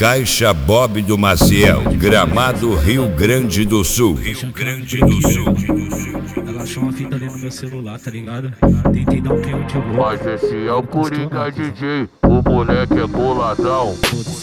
Caixa Bob do Maciel, Gramado, Rio Grande do Sul. Rio Grande do Sul. Ela achou uma fita ali no meu celular, tá ligado? Tentei dar um peão de gol. Mas esse é o Coringa DJ, o moleque é boladão.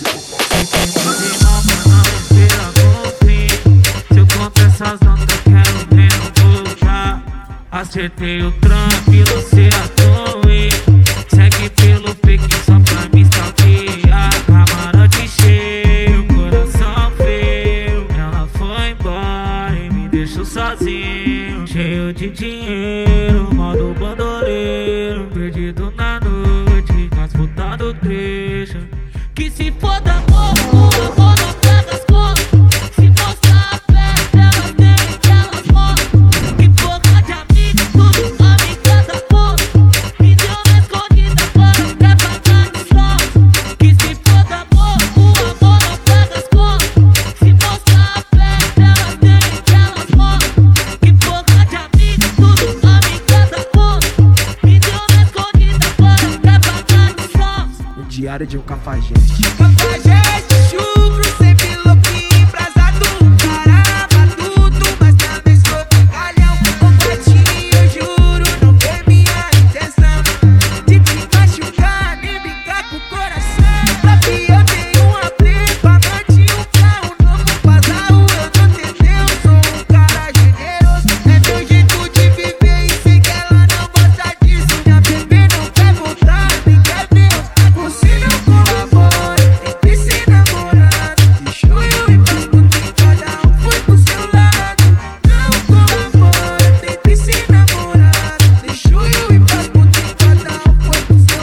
Se eu compro essas notas, quero renovar. Acertei o tranquilo, cê atoe. Segue pelo fake só pra me stalkear. Camarote cheio, coração frio. Ela foi embora e me deixou sozinho. Cheio de dinheiro, modo bandoleiro. Perdido na noite, nas putas do trecho. Que se foda amor, o amor não pega as contas. Se mostrar a fé, elas têm que elas mostram. Que porra de amiga, tudo amiga da porra. Me deu na escondida, agora quer pagar de sócio. Que se foda amor, o amor não pega as contas. Se mostrar a fé, elas têm que elas mostram. Que porra de amiga, tudo amiga da porra. Me deu na escondida, agora quer pagar de sócio. O diário de um cafajeste. Cafajeste, chucro, sempre louquinho, embrasado. Caramba, tudo, mas também sou galhão. Ô gatinho, eu juro, não foi minha intenção de te machucar, nem brincar com o coração. Papi, eu tenho uma prepa, mande um carro novo, vazao, eu não entendeu. Sou um cara generoso, é meu jeito de viver e sei que ela não gosta disso. Minha bebê não quer voltar, nem quer ver. Você não colabora, tem que se namorar. Deixou eu ir pras putas e cada um foi pro seu lado. Não colabora, tem que se namorar. Deixou eu ir pras putas e cada um foi pro seu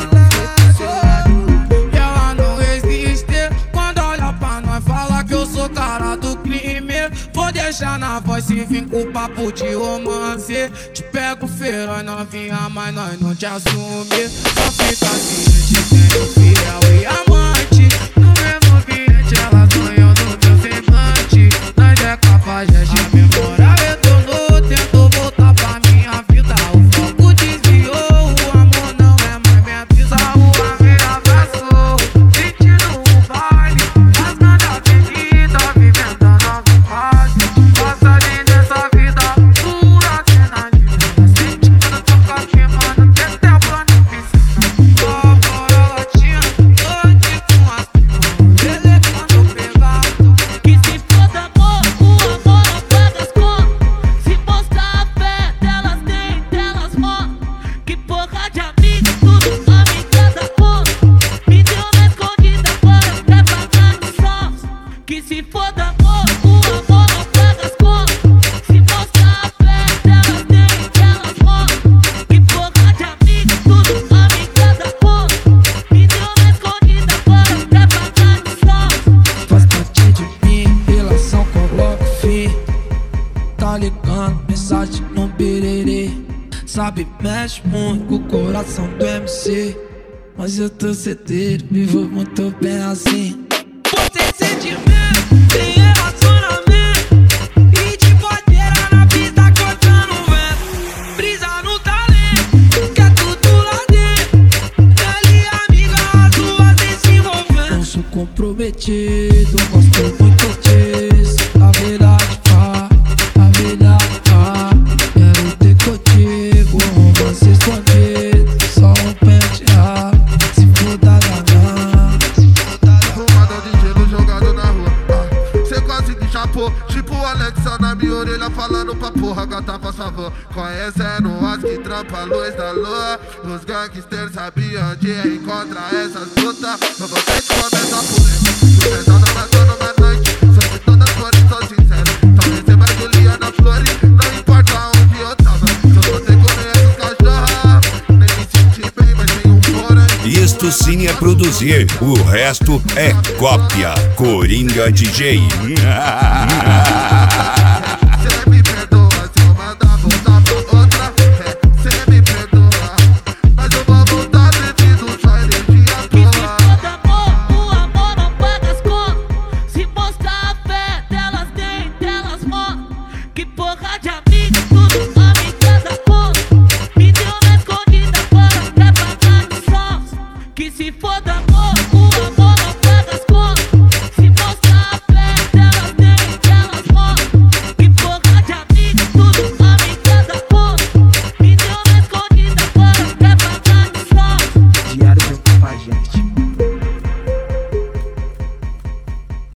lado. E ela não existe. Quando olha pra nós, fala que eu sou cara do crime. Vou deixar na voz se vir com papo de romance. Te pego feira, novinha, mas nós não te assume. Só fica ciente, sendo fiel e amante. No mesmo ambiente, ela sonhou no meu semblante. Nós é cafajeste, a memória retornou. Tentou voltar pra minha vida, o foco desviou. O amor não é mais minha brisa, o amor me abraçou. Sentindo o baile, rasgando a avenida, vivendo a nova fase. Passagem dessa vida, pura adrenalina. Sentindo tocar queimando, tem tempo a não piscina. Só fora latinha, noite com as primas. Ele quando pegado. Que se foda amor, o amor não paga as contas. Se mostrar a fé, delas tem, delas mostram. Que porra de amiga, tudo amiga da porra. Me deu na escondida, agora quer pagar de sócio. Que se foda amor, o amor não paga as contas. Se mostrar a fé, delas tem, delas mostram. Que porra de amiga, tudo amiga da porra. Me deu na escondida, agora quer pagar de sócio. Faz parte de mim, relação coloca fim. Tá ligando, mensagem no birerê. Sabe, mexe muito com o coração do MC. Mas eu tô certeiro, vivo muito bem assim. Você sentimento, tem relacionamento. E de bodeira na pista cortando o vento. Brisa no talento, quer tudo lá dentro. Ela e amiga, as duas vem se envolvendo. Não sou comprometido, gosto muito disso. A verdade pá, a verdade pá. Quero ter contigo, um romance escondido. Só um penteado, se for da ganância. Fumadão de gelo jogado na rua. Cê quase que chapou, tipo o Alexa na minha orelha falando pra porra, gata faz favor. Conhecendo as que trampa a luz da lua. Os gangsters sabiam onde encontrar essas putas. Mas vocês começam a polêmica. O pessoal não matou numa noite. Sou de todas as cores, sou sincero. Então receba a Juliana Flores, não importa onde eu tava. Só você conhece os cachorros. Nem me senti bem, mas tem um porém. Isto sim é produzir, o resto é cópia. Coringa DJ.